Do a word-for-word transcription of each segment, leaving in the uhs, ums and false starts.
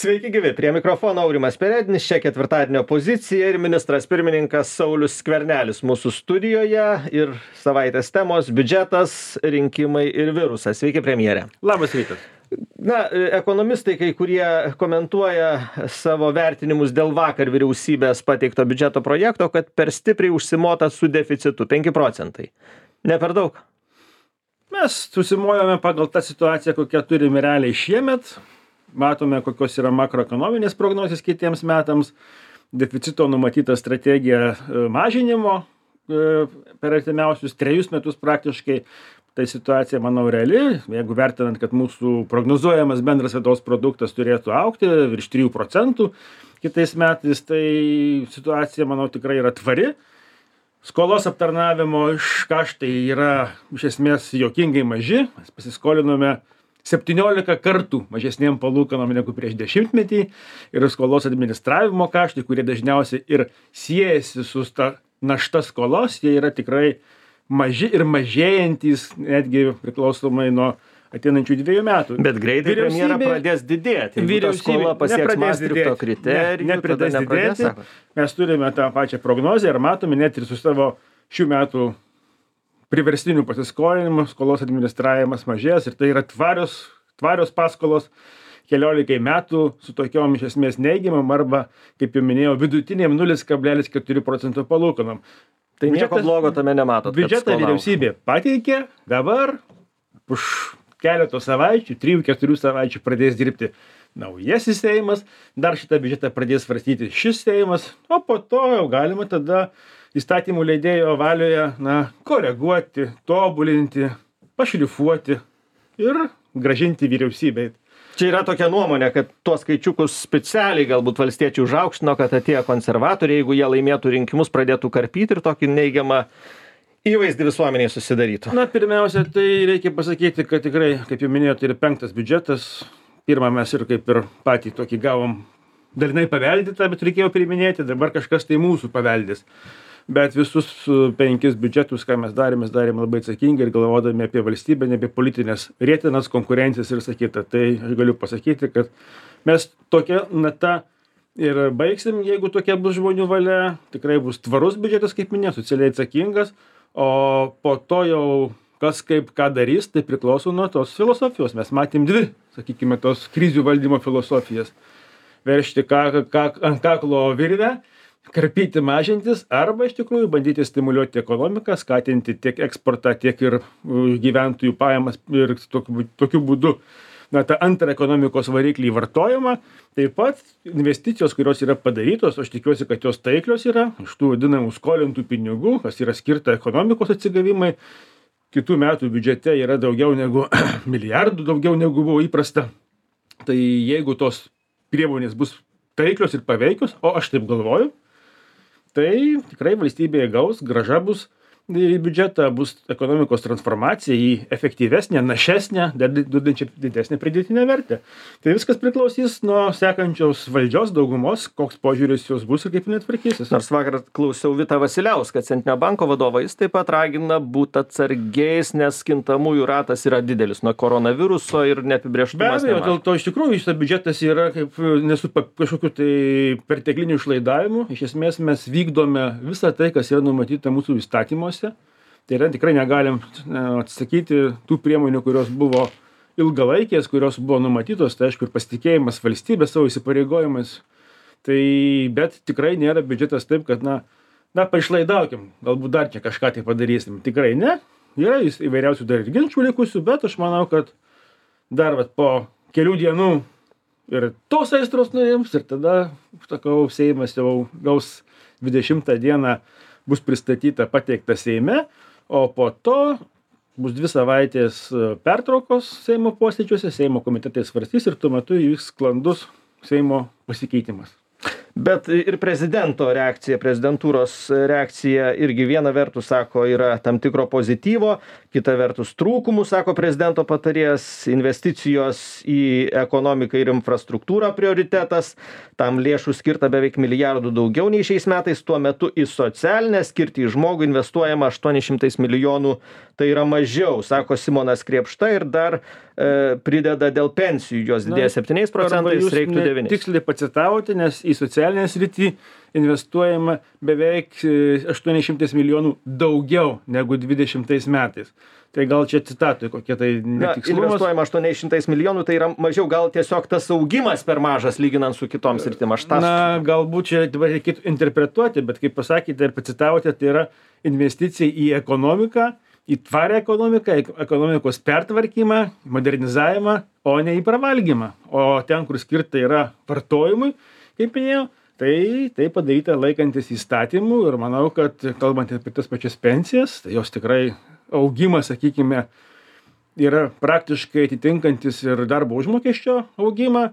Sveiki gyvi, prie mikrofono Aurimas Peredinis, čia ketvirtadienio pozicija ir ministras pirmininkas Saulius Skvernelis mūsų studijoje ir savaitės temos biudžetas, rinkimai ir virusas. Sveiki, premjere. Labas rytas. Na, ekonomistai, kai kurie komentuoja savo vertinimus dėl vakar vyriausybės pateikto biudžeto projekto, kad per stipriai užsimota su deficitu penki procentai. Ne per daug? Mes susimojame pagal tą situaciją, kokią turime realiai šiemet. Matome, kokios yra makroekonominės prognozės kitiems metams, deficito numatyta strategija mažinimo per artimiausius trejus metus praktiškai. Tai situacija, manau, reali. Jeigu vertinant, kad mūsų prognozuojamas bendras vidaus produktas turėtų augti virš trijų procentų kitais metais, tai situacija, manau, tikrai yra tvari. Skolos aptarnavimo kaštai yra iš esmės juokingai maži. Mes pasiskolinome septyniolika kartų mažesnėm palūkanom negu prieš dešimtmetį ir skolos administravimo kaštai, kurie dažniausiai ir siejasi su ta našta skolos, jie yra tikrai maži ir mažėjantys, netgi priklausomai nuo ateinančių dviejų metų. Bet greitai premjera pradės didėti. Vyriausybė skola pasieks Maastrichto kriterijų, ne, nepradės tada nepradės, didėti. sako. Mes turime tą pačią prognozę ir matome net ir su savo šių metų priverstinių pasiskolinimų skolos administravimas mažės ir tai yra tvarios, tvarios paskolos keliolikai metų su tokiom iš esmės neigiamam arba, kaip jau minėjau, vidutiniam nulis kablelis keturi procento palūkanom. Tai nieko blogo tame nematot. Biudžetą vyriausybė pateikė, dabar už keleto savaičių, trijų, keturių savaičių pradės dirbti naujasis Seimas, dar šitą biudžetą pradės svarstyti šis Seimas, o po to jau galima tada įstatymų leidėjo valioje, na, koreguoti, tobulinti, pašlifuoti ir gražinti vyriausybei. Čia yra tokia nuomonė, kad tuos skaičiukus specialiai galbūt valstiečiai užaukštino, kad atėjo konservatoriai, jeigu jie laimėtų rinkimus, pradėtų karpyti ir tokį neigiamą įvaizdį visuomeniai susidarytų. Na, pirmiausia, tai reikia pasakyti, kad tikrai, kaip jau minėjau, tai yra penktas biudžetas. Pirmą mes ir kaip ir patį tokį gavom dalinai paveldėtą, bet reikėjo priminėti, dabar kažkas tai mūsų paveldės. Bet visus penkis biudžetus, ką mes darėme, mes darėme labai atsakingai ir galvodami apie valstybę, ne apie politinės rėtinas, konkurencijas ir sakytą. Tai aš galiu pasakyti, kad mes tokia nata ir baigsim, jeigu tokia bus žmonių valia. Tikrai bus tvarus biudžetas, kaip minėjau, socialiai atsakingas, o po to jau kas kaip ką darys, tai priklauso nuo tos filosofijos. Mes matėm dvi, sakykime, tos krizių valdymo filosofijas. Veršti ką, ką, ant kaklo virvę, karpyti, mažintis, arba iš tikrųjų bandyti stimuliuoti ekonomiką, skatinti tiek eksportą, tiek ir gyventojų pajamas ir tokiu, tokiu būdu, na, tą antrą ekonomikos variklį vartojimą. Taip pat investicijos, kurios yra padarytos, aš tikiuosi, kad jos taiklios yra, iš tų vadinamų skolintų pinigų, kas yra skirta ekonomikos atsigavimai. Kitų metų biudžete yra daugiau negu milijardų, daugiau negu buvo įprasta. Tai jeigu tos priemonės bus taiklios ir paveikios, o aš taip galvoju, tai tikrai valstybėje gaus, grąža bus į biudžetą, bus ekonomikos transformacija į efektyvesnę, našesnę, duodančią didesnę pridėtinę vertę. Tai viskas priklausys nuo sekančios valdžios daugumos, koks požiūris jos bus ir kaip jinai tvarkysis. Nors vakar klausiau Vitą Vasiliauską, Centrinio banko vadovą, jis taip pat ragina būti atsargiais, nes kintamųjų ratas yra didelis nuo koronaviruso ir neapibrėžtumas. Be abejo, dėl to iš tikrųjų šis biudžetas yra kaip nesu kažkokiu tai pertekliniu išlaidavimu. Iš esmės mes vykdome visą tai, kas yra numatyta mūsų įstatymuose. Tai yra tikrai negalim atsisakyti tų priemonių, kurios buvo ilgalaikės, kurios buvo numatytos, tai aišku ir pasitikėjimas valstybės savo įsipareigojimais. Tai bet tikrai nėra biudžetas taip, kad na, na paišlaidaukim, galbūt dar čia kažką tai padarysim. Tikrai ne, yra įvairiausių dar ir ginčių likusių, bet aš manau, kad dar vat, po kelių dienų ir tos aistros nurims ir tada, sakau, Seimas jau gaus dvidešimtą dieną bus pristatyta, pateikta Seime, o po to bus dvi savaitės pertraukos Seimo posėdžiuose, Seimo komitetai svarstys ir tuo metu įvyks sklandus Seimo pasikeitimas. Bet ir prezidento reakcija, prezidentūros reakcija irgi viena vertus, sako, yra tam tikro pozityvo, kita vertus trūkumų, sako prezidento patarėjas, investicijos į ekonomiką ir infrastruktūrą prioritetas, tam lėšų skirta beveik milijardų daugiau nei šiais metais, tuo metu į socialinę skirtį į žmogų investuojama aštuoni šimtai milijonų, tai yra mažiau, sako Simonas Krėpšta ir dar prideda dėl pensijų, jos didėja septyniais procentais, reiktų devyniais. Tiksliai pacitavote, nes į socialinę sritį investuojama beveik aštuoni šimtai milijonų daugiau negu dvidešimtais metais. Tai gal čia citatui kokie tai netikslumas. Investuojama aštuoni šimtai milijonų, tai yra mažiau, gal tiesiog tas augimas per mažas lyginant su kitom sritim. Aš tas... Na, galbūt čia reikėtų interpretuoti, bet kaip pasakėte ir pacitavote, tai yra investicija į ekonomiką, į tvarę ekonomiką, į ekonomikos pertvarkymą, modernizavimą, o ne į pravalgymą. O ten, kur skirta yra vartojimui, kaip minėjau, tai tai padaryta laikantis įstatymų ir manau, kad kalbant apie tas pačias pensijas, tai jos tikrai augimas, sakykime, yra praktiškai atitinkantis ir darbo užmokesčio augimą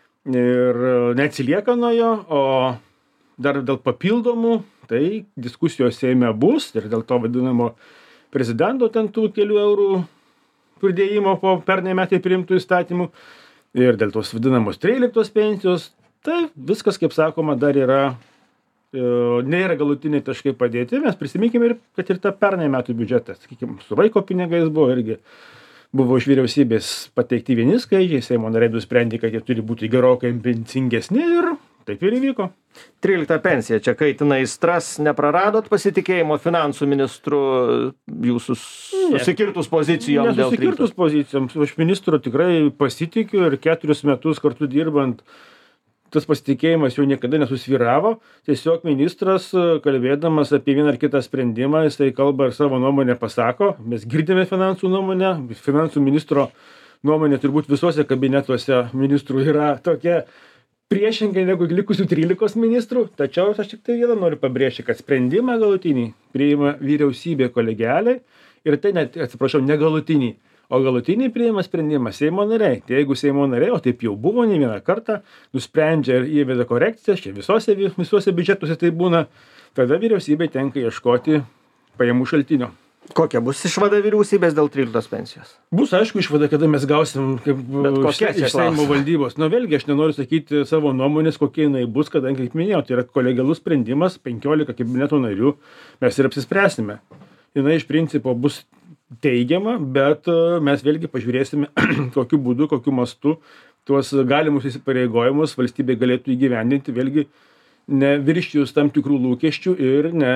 ir neatsilieka nuo jo, o dar dėl papildomų, tai diskusijos Seime bus ir dėl to vadinamo prezidento ten tų kelių eurų pridėjimo po pernai metai priimtų įstatymų ir dėl tos vadinamos tryliktos pensijos, tai viskas, kaip sakoma, dar yra, e, nėra galutiniai taškai padėti. Mes prisiminkime, ir, kad ir tą pernai metų biudžetą, sakykime, su vaiko pinigais buvo irgi, buvo iš vyriausybės pateikti vieni skaičiai, Seimo nariai nusprendė, kad jie turi būti gerokai ambicingesni ir taip ir įvyko. trylikta pensija, čia kaitina aistras, nepraradot pasitikėjimo finansų ministru jūsų susikirtus pozicijom? Nesusikirtus pozicijom, aš ministru tikrai pasitikiu ir keturis metus kartu dirbant, tas pasitikėjimas jau niekada nesusvyravo. Tiesiog ministras, kalbėdamas apie vieną ar kitą sprendimą, jisai kalba ir savo nuomonę pasako. Mes girdime finansų nuomonę, finansų ministro nuomonė turbūt visuose kabinetuose ministrų yra tokia priešingai negu likusių trylikos ministrų, tačiau aš tik tai vieną noriu pabrėžti, kad sprendimą galutinį priima vyriausybė kolegialiai ir tai net, atsiprašau, negalutinį, o galutinį priima sprendimą Seimo nariai. Tai jeigu Seimo nariai, o taip jau buvo ne vieną kartą, nusprendžia ir įveda korekcijas, čia visose, visuose biudžetuose tai būna, tada vyriausybei tenka ieškoti pajamų šaltinio. Kokia bus išvada vyriausybės dėl tryliktos pensijos? Bus, aišku, išvada, kada mes gausim kaip iš Seimo valdybos. Nu, vėlgi, aš nenoriu sakyti savo nuomonės, kokie jinai bus, kadangi, kaip minėjau, tai yra kolegialus sprendimas, penkiolika kabineto narių, mes ir apsispręsime. Jinai iš principo bus teigiama, bet mes vėlgi pažiūrėsime, kokiu būdu, kokiu mastu tuos galimus įsipareigojimus valstybė galėtų įgyvendinti, vėlgi neviršijus tam tikrų lūkesčių ir ne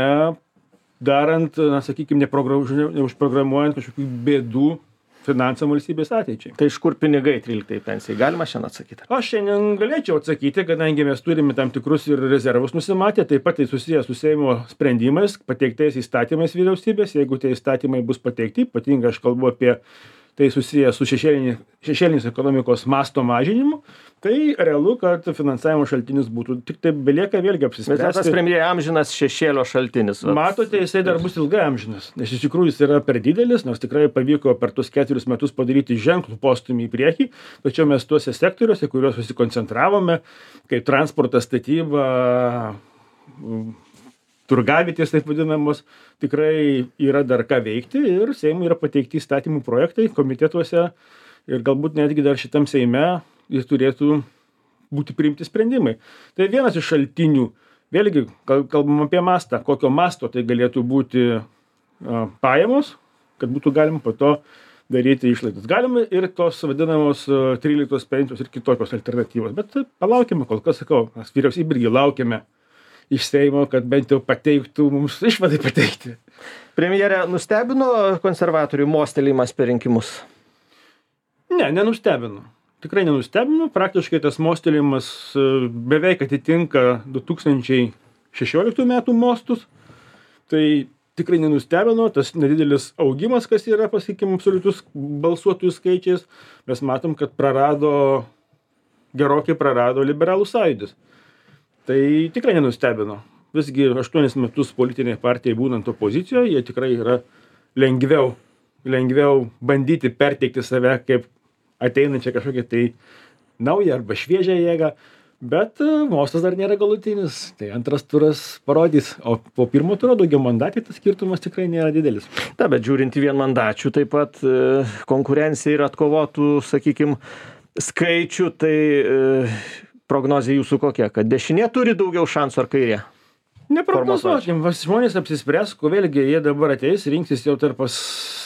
darant, na, sakykime, neužprogramuojant kažkokių bėdų finansam valstybės ateičiai. Tai iš kur pinigai tryliktai pensijai? Galima šiandien atsakyti? Aš šiandien galėčiau atsakyti, kadangi mes turime tam tikrus ir rezervus nusimatę, taip pat tai susijęs su Seimo sprendimais, pateiktais įstatymais vyriausybės. Jeigu tie įstatymai bus pateikti, ypatingai aš kalbu apie tai susijęs su šešėlinės ekonomikos masto mažinimu, tai realu, kad finansavimo šaltinis būtų. Tik tai belieka vėlgi apsispręsti. Bet tas premjerė amžinas šešėlio šaltinis. Vat. Matote, jisai dar bus ilgai amžinas, nes iš tikrųjų jis yra per didelis, nors tikrai pavyko per tuos ketverius metus padaryti ženklų postumį į priekį, tačiau mes tuose sektoriuose, kuriuos susikoncentravome, kaip transportas, statyba, turgavietės taip vadinamos, tikrai yra dar ką veikti ir Seimui yra pateikti įstatymų projektai komitetuose ir galbūt netgi dar šitam Seime jis turėtų būti priimti sprendimai. Tai vienas iš šaltinių, vėlgi kalbam apie mastą, kokio masto tai galėtų būti a, pajamos, kad būtų galima po to daryti išlaidas. Galima ir tos vadinamos tryliktos pensijos ir kitokios alternatyvos, bet palaukime, kol kas sakau, mes vyriausybė irgi laukiame iš Seimo, kad bent jau pateiktų mums išvadai pateikti. Premjerė, nustebino konservatorių mostelėjimas per rinkimus? Ne, nenustebino. Tikrai nenustebino. Praktiškai tas mostelėjimas beveik atitinka du tūkstančiai šešioliktų metų mostus. Tai tikrai nenustebino. Tas nedidelis augimas, kas yra, pasakykime, absoliutus balsuotojų skaičiais, mes matom, kad prarado, gerokai prarado liberalų sąjūdis. Tai tikrai nenustebino. Visgi aštuonis metus politiniai partijai būnant opozicijoje, jie tikrai yra lengviau, lengviau bandyti perteikti save kaip ateinančią kažkokią tai naują arba šviežią jėgą, bet mostas dar nėra galutinis. Tai antras turas parodys, o po pirmo turo daugiau mandatai tas skirtumas tikrai nėra didelis. Ta, bet žiūrint į vienmandačių, taip pat konkurencija ir atkovotų, sakykime, skaičių, tai prognozija jūsų kokia, kad dešinė turi daugiau šansų ar kairė? Neprognozuokim, žmonės apsispręs, ko vėlgi jie dabar ateis, rinksis jau tarp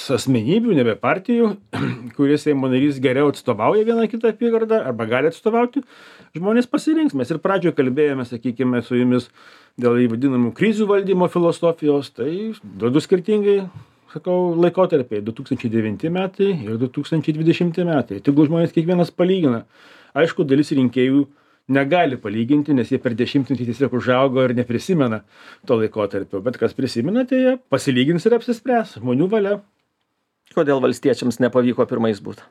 asmenybių, nebe partijų, kuris Seimo narys geriau atstovauja vieną kitą apygardą arba gali atstovauti, žmonės pasirinks. Mes ir pradžioje kalbėjome, sakykime, su jumis dėl įvadinamų krizių valdymo filosofijos, tai du skirtingai, sakau, laikotarpiai, du tūkstančiai devinti metai ir du tūkstančiai dvidešimti metai. Tegul žmonės kiekvienas palygina. Aišku, dalis rinkėjų negali palyginti, nes jie per dešimtmetį tiesiog užaugo ir neprisimena to laikotarpio. Bet kas prisimena, tai jie pasilygins ir apsispręs. Žmonių valia. Kodėl valstiečiams nepavyko pirmais būti?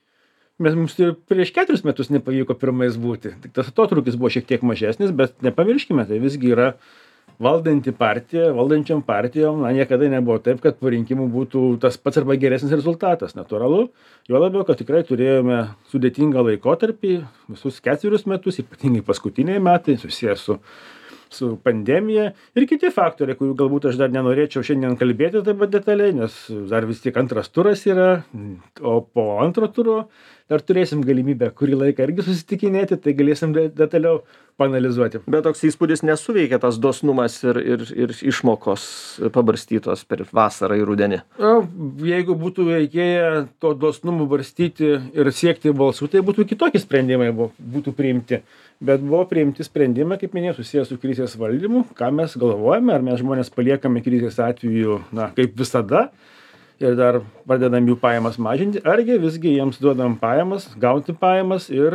Mes mums ir prieš keturis metus nepavyko pirmais būti. Tik tas atotrūkis buvo šiek tiek mažesnis, bet nepamirškime, tai visgi yra valdanti partija, valdančiam partijom, na, niekada nebuvo taip, kad po rinkimų būtų tas pats arba geresnis rezultatas. Natūralu, juo labiau, kad tikrai turėjome sudėtingą laikotarpį, visus ketverius metus, ypatingai paskutiniai metai, susijęs su, su pandemija ir kiti faktoriai, kurių galbūt aš dar nenorėčiau šiandien kalbėti taip pat detaliai, nes dar vis tik antras turas yra, o po antro turo dar turėsim galimybę kurį laiką irgi susitikinėti, tai galėsim detaliau paanalizuoti. Bet toks įspūdis nesuveikia tas dosnumas ir, ir, ir išmokos pabarstytos per vasarą ir rudenį. O, jeigu būtų reikėję to dosnumu barstyti ir siekti balsų, tai būtų kitokie sprendimai būtų priimti. Bet buvo priimti sprendimai, kaip minėjau, susijęs su krizės valdymu, ką mes galvojame, ar mes žmonės paliekame krizės atveju, na, kaip visada, ir dar pradedam jų pajamas mažinti, argi visgi jiems duodam pajamas, gauti pajamas ir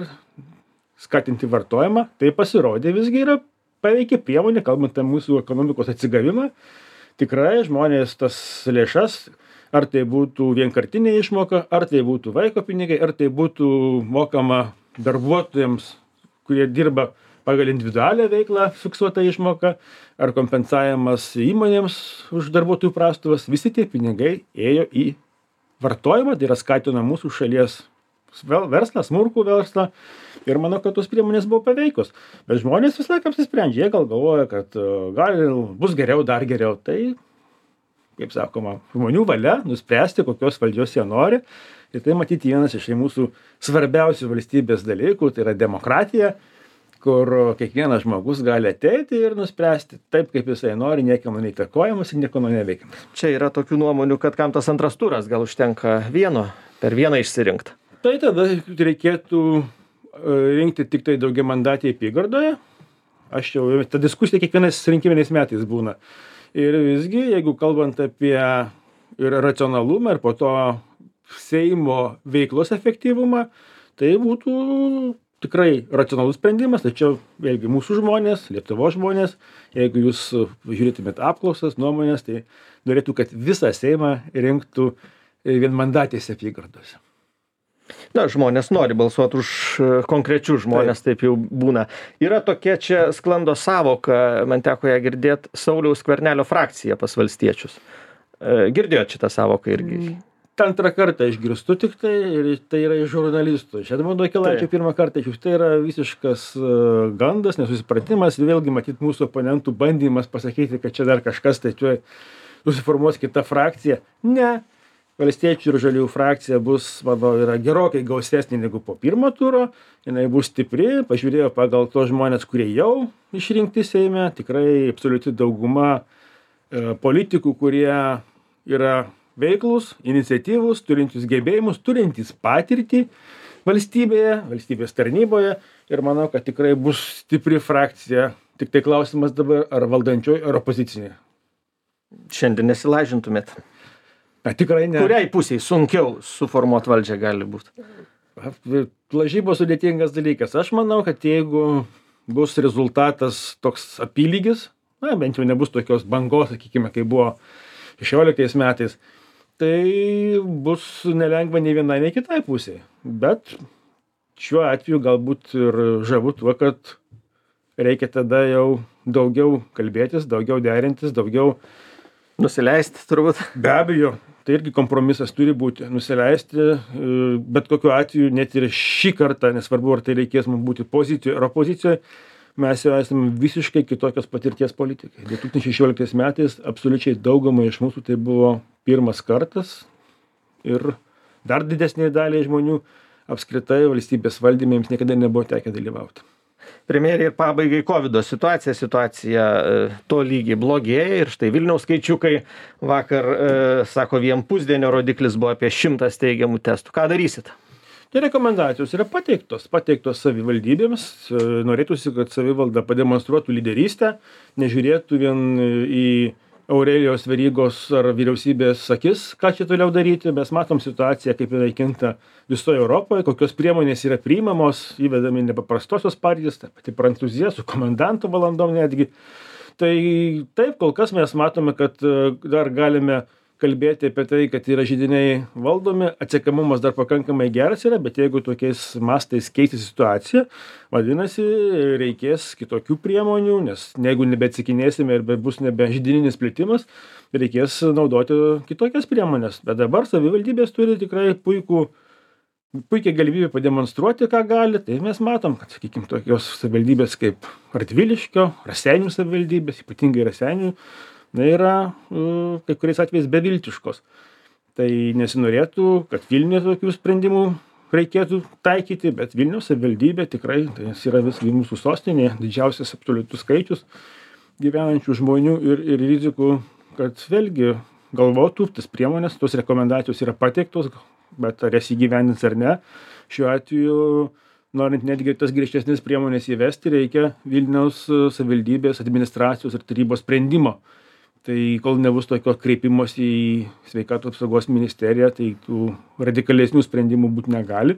skatinti vartojimą. Tai pasirodė visgi yra paveikia priemonė, kalbant apie mūsų ekonomikos atsigavimą. Tikrai žmonės tas lėšas, ar tai būtų vienkartinė išmoka, ar tai būtų vaiko pinigai, ar tai būtų mokama darbuotojams, kurie dirba pagal individualią veiklą fiksuota išmoka, ar kompensavimas įmonėms už darbuotojų prastovas, visi tie pinigai ėjo į vartojimą, tai yra skatina mūsų šalies verslą, smulkų verslą ir manau, kad tos priemonės buvo paveikos. Bet žmonės visą laiką apsisprendžia, jie gal galvoja, kad gal bus geriau, dar geriau. Tai, kaip sakoma, žmonių valia nuspręsti, kokios valdžios jie nori. Ir tai matyti vienas iš mūsų svarbiausių valstybės dalykų, tai yra demokratija, kur kiekvienas žmogus gali ateiti ir nuspręsti taip, kaip jisai nori, niekieno neįtakojamas ir niekieno neveikiamas. Čia yra tokių nuomonių, kad kam tas antras turas, gal užtenka vieno, per vieną išsirinkti. Tai tada reikėtų rinkti tik tai daugiamandatėje apygardoje. Aš jau, ta diskusija kiekvienais rinkiminiais metais būna. Ir visgi, jeigu kalbant apie ir racionalumą ir po to Seimo veiklos efektyvumą, tai būtų tikrai racionalus sprendimas, tačiau vėlgi mūsų žmonės, Lietuvos žmonės, jeigu jūs žiūrėtumėt apklausas, nuomonės, tai norėtų, kad visą Seimą rinktų vienmandatėse apygardose. Na, žmonės nori balsuoti už konkrečius žmonės, taip, taip jau būna. Yra tokia čia sklando savoka, man teko ją girdėti, Sauliaus Skvernelio frakcija pas valstiečius. Girdėjot šitą savoką irgi? Mm. Antrą kartą išgirstu tik tai, ir tai yra iš žurnalistų. Čia Edmundo Jakilaičio pirmą kartą, tai yra visiškas gandas, nesusipratimas, ir vėlgi matyt mūsų oponentų bandymas pasakyti, kad čia dar kažkas, tai čia susiformuos kita frakcija. Ne, Valstiečių ir Žaliųjų frakcija bus, manau, yra gerokai gausesnė negu po pirmo turo, jinai bus stipri, pažiūrėjo pagal tos žmonės, kurie jau išrinkti Seime, tikrai absoliuti dauguma e, politikų, kurie yra veiklus, iniciatyvus, turintys gebėjimus, turintys patirtį valstybėje, valstybės tarnyboje, ir manau, kad tikrai bus stipri frakcija. Tik tai klausimas dabar, ar valdančioji, ar opozicinė. Šiandien nesilažintumėt? Na, tikrai ne. Kuriai pusiai sunkiau suformuoti valdžią gali būti? Lažybos sudėtingas dalykas. Aš manau, kad jeigu bus rezultatas toks apylygis, na, bent jau nebus tokios bangos, sakykime, kai buvo šešioliktais metais, tai bus nelengva nei vienai, nei kitai pusiai. Bet šiuo atveju galbūt ir žavu tuo, kad reikia tada jau daugiau kalbėtis, daugiau derintis, daugiau nusileisti turbūt. Be abejo, tai irgi kompromisas turi būti. Nusileisti, bet kokiu atveju, net ir šį kartą, nesvarbu, ar tai reikės mums būti pozicijoje ar opozicijoje, mes jau esame visiškai kitokios patirties politikai. du tūkstančiai šešioliktais metais absoliučiai daugumai iš mūsų tai buvo pirmas kartas ir dar didesnė daliai žmonių apskritai valstybės valdyme jiems niekada nebuvo tekę dalyvauti. Premjerė, ir pabaigai kovido situacija, situacija to lygiai blogėja ir štai Vilniaus skaičiukai vakar, sako, vien pusdienio rodiklis buvo apie šimtas teigiamų testų. Ką darysit? Tai rekomendacijos yra pateiktos, pateiktos savivaldybėms. Norėtųsi, kad savivalda pademonstruotų lyderystę, nežiūrėtų vien į Aurelijos Verygos ar vyriausybės akis, ką čia toliau daryti. Mes matom situaciją, kaip jinai kinta visoje Europoje, kokios priemonės yra priimamos, įvedami nepaprastosios partijos, ta pati Prancūzija su komendanto valandom netgi. Tai taip, kol kas mes matome, kad dar galime kalbėti apie tai, kad yra židiniai valdomi, atsekamumas dar pakankamai geras yra, bet jeigu tokiais mastais keisis situacija, vadinasi, reikės kitokių priemonių, nes jeigu nebeatsakinėsime ir bus nebe židininis plitimas, reikės naudoti kitokias priemonės. Bet dabar savivaldybės turi tikrai puikų, puikiai galimybę pademonstruoti, ką gali. Tai mes matom, kad, sakykime, tokios savivaldybės kaip Radviliškio, Raseinių savivaldybės, ypatingai Raseinių, na, yra kai kuriais atvejais beviltiškos. Tai nesinorėtų, kad Vilniuje tokių sprendimų reikėtų taikyti, bet Vilniaus savivaldybė tikrai, tai yra visgi mūsų sostinė, didžiausias absoliutus skaičius gyvenančių žmonių ir, ir rizikų, kad vėlgi galvotų, tas priemonės, tos rekomendacijos yra pateiktos, bet ar jas įgyvendins ar ne. Šiuo atveju, norint netgi tas griežtesnės priemonės įvesti, reikia Vilniaus savivaldybės administracijos ir tarybos sprendimo. Tai kol nebus tokio kreipimosi į sveikatos apsaugos ministeriją, tai tų radikalesnių sprendimų būti negali.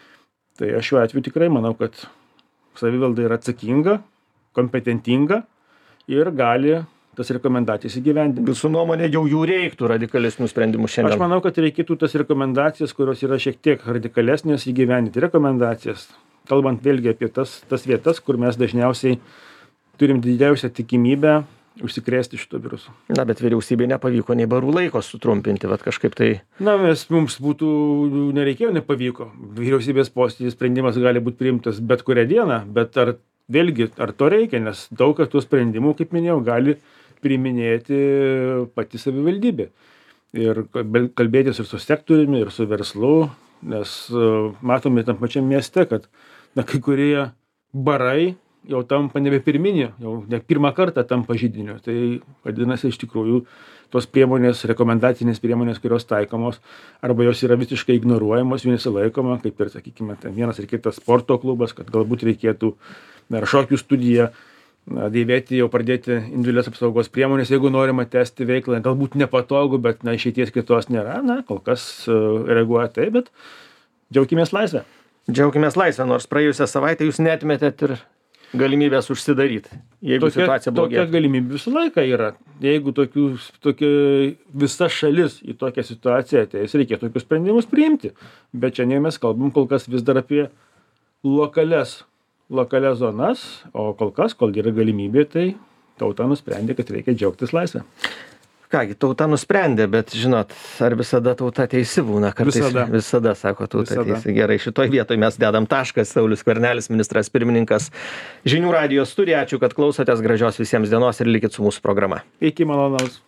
Tai aš šiuo atveju tikrai manau, kad savivalda yra atsakinga, kompetentinga ir gali tas rekomendacijas įgyvendinti. Jūsų nuomonė, jau jų reiktų radikalesnių sprendimų šiandien? Aš manau, kad reikėtų tas rekomendacijas, kurios yra šiek tiek radikalesnės, įgyvendinti. Rekomendacijas, kalbant vėlgi apie tas, tas vietas, kur mes dažniausiai turim didžiausią tikimybę užsikrėsti šito virusu. Na, bet vyriausybei nepavyko nei barų laiko sutrumpinti, vat kažkaip tai... Na, mes, mums būtų nereikėjo, nepavyko. Vyriausybės posėdžio sprendimas gali būti priimtas bet kurią dieną, bet ar vėlgi, ar to reikia, nes daug tų sprendimų, kaip minėjau, gali priiminėti pati savivaldybė. Ir kalbėtis ir su sektoriumi, ir su verslu, nes matome tam pačiam mieste, kad na, kai kurie barai jau tampa nebe pirminį, jau ne pirmą kartą tampa židiniu. Tai vadinasi, iš tikrųjų, tos priemonės, rekomendacinės priemonės, kurios taikomos, arba jos yra visiškai ignoruojamos, jų nesilaikoma, kaip ir, sakykime, ten vienas ir kitas sporto klubas, kad galbūt reikėtų ar šokių studiją na, dėvėti, jau pradėti individualios apsaugos priemonės, jeigu norima tęsti veiklą, galbūt nepatogu, bet na, išeities kitos nėra, na, kol kas uh, reaguoja tai, bet džiaukimės laisvę. Džiaukimės laisvę, nors praėjusią savaitę jūs neatmetėt ir galimybės užsidaryti, jeigu tokia, situacija blogėja. Tokia galimybė visą laiką yra. Jeigu tokių, tokia, visa šalis į tokią situaciją ateis, reikia tokius sprendimus priimti. Bet čia ne mes kalbam kol kas vis dar apie lokalias, lokalias zonas, o kol kas, kol yra galimybė, tai tauta nusprendė, kad reikia džiaugtis laisvę. Kągi, tauta nusprendė, bet žinot, ar visada tauta teisi būna? Kartais visada. Visada, sako tauta visada. teisi. Gerai, šitoj vietoj mes dedam taškas. Saulius Skvernelis, ministras pirmininkas, Žinių radijo studija. Ačiū, kad klausotės. Gražios visiems dienos ir likit su mūsų programa. Iki malonaus.